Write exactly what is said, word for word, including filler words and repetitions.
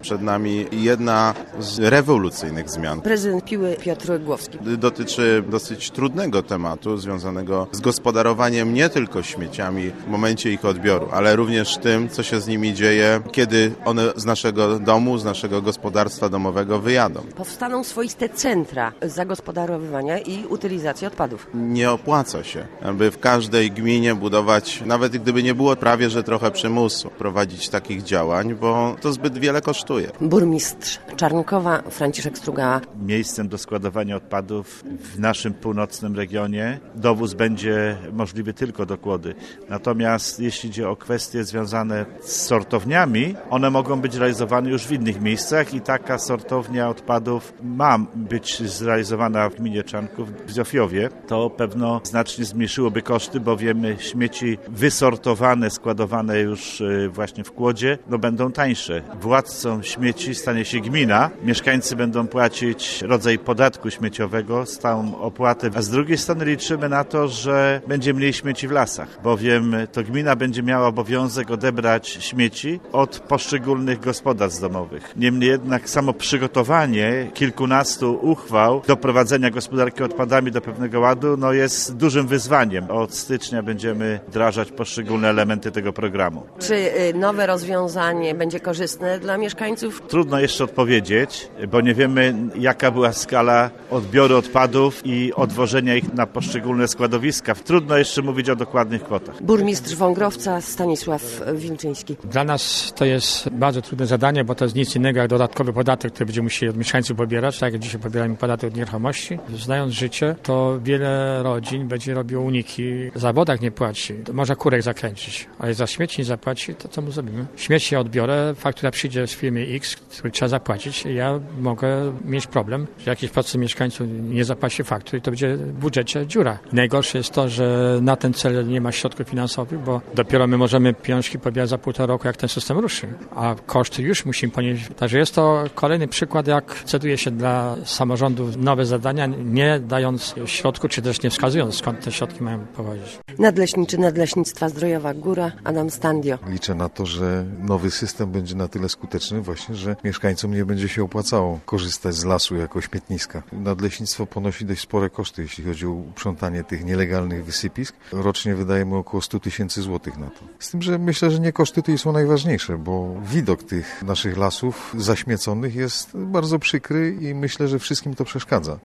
przed nami jedna z rewolucyjnych zmian. Prezydent Piły Piotr Głowski. Dotyczy dosyć trudnego tematu związanego z gospodarowaniem nie tylko śmieciami w momencie ich odbioru, ale również tym, co się z nimi dzieje, kiedy one z naszego domu, z naszego gospodarstwa domowego wyjadą. Powstaną swoiste centra zagospodarowywania i utylizacji odpadów. Nie opłaca się, aby w każdej gminie budować, nawet gdyby nie było prawie, że trochę przymusu, prowadzić takich działań, bo to zbyt wiele kosztuje. Burmistrz Czarnkowa Franciszek Struga. Miejscem do składowania odpadów w naszym północnym regionie dowóz będzie możliwy tylko do Kłody. Natomiast jeśli idzie o kwestie związane z sortowniami, one mogą być realizowane już w innych miejscach i taka sortownia odpadów ma być zrealizowana w gminie Czarnków, w Zofiowie. To pewno znacznie zmniejszyłoby koszty, bowiem śmieci wysortowane, składowane już właśnie w Kłodzie, no będą tańsze. Władcą śmieci stanie się gmina. Mieszkańcy będą płacić rodzaj podatku śmieciowego, stałą opłatę, a z drugiej strony liczymy na to, że będzie mniej śmieci w lasach, bowiem to gmina będzie miała obowiązek odebrać śmieci od poszczególnych gospodarstw domowych. Niemniej jednak samo przygotowanie kilkunastu uchwał do prowadzenia gospodarki odpadami do pewnego ładu no jest dużym wyzwaniem. Od stycznia będziemy wdrażać poszczególne elementy tego programu. Czy nowe rozwiązanie będzie korzystne dla mieszkańców? Trudno jeszcze odpowiedzieć, bo nie wiemy, jaka była skala odbioru odpadów i odwożenia ich na poszczególne składowiska. Trudno jeszcze mówić o dokładnych kwotach. Burmistrz Wągrowca Stanisław Wilczyński. Dla nas to jest bardzo trudne zadanie, bo to jest nic innego jak dodatkowy podatek, który będziemy musieli od mieszkańców pobierać, tak jak dzisiaj pobieramy podatek od nieruchomości. Znając życie, to wiele rodzin będzie robiło uniki. Za wodę nie płaci, to może kurek zakręcić, ale za śmieci nie zapłaci, to co mu zrobimy? Śmieci ja odbiorę, faktura przyjdzie z firmy X, który trzeba zapłacić, ja mogę mieć problem, że jakiś procent mieszkańców nie zapłaci faktur i to będzie w budżecie dziura. I najgorsze jest to, że na ten cel nie ma środków finansowych, bo dopiero my możemy pieniążki pobierać za półtora roku, jak ten system ruszy, a koszty już musimy ponieść. Także jest to kolejny przykład, jak decyduje się dla samorządów nowe zadania, nie dając środków, czy też nie wskazując, skąd te środki mają pochodzić. Nadleśniczy Nadleśnictwa Zdrojowa Góra, Adam Standio. Liczę na to, że nowy system będzie na tyle skuteczny właśnie, że mieszkańcom nie będzie się opłacało korzystać z lasu jako śmietniska. Nadleśnictwo ponosi dość spore koszty, jeśli chodzi o uprzątanie tych nielegalnych wysypisk. Rocznie wydajemy około sto tysięcy złotych na to. Z tym, że myślę, że nie koszty tutaj są najważniejsze, bo widok tych naszych lasów zaśmieconych jest bardzo przykry i myślę, że wszystkim to przeszkadza.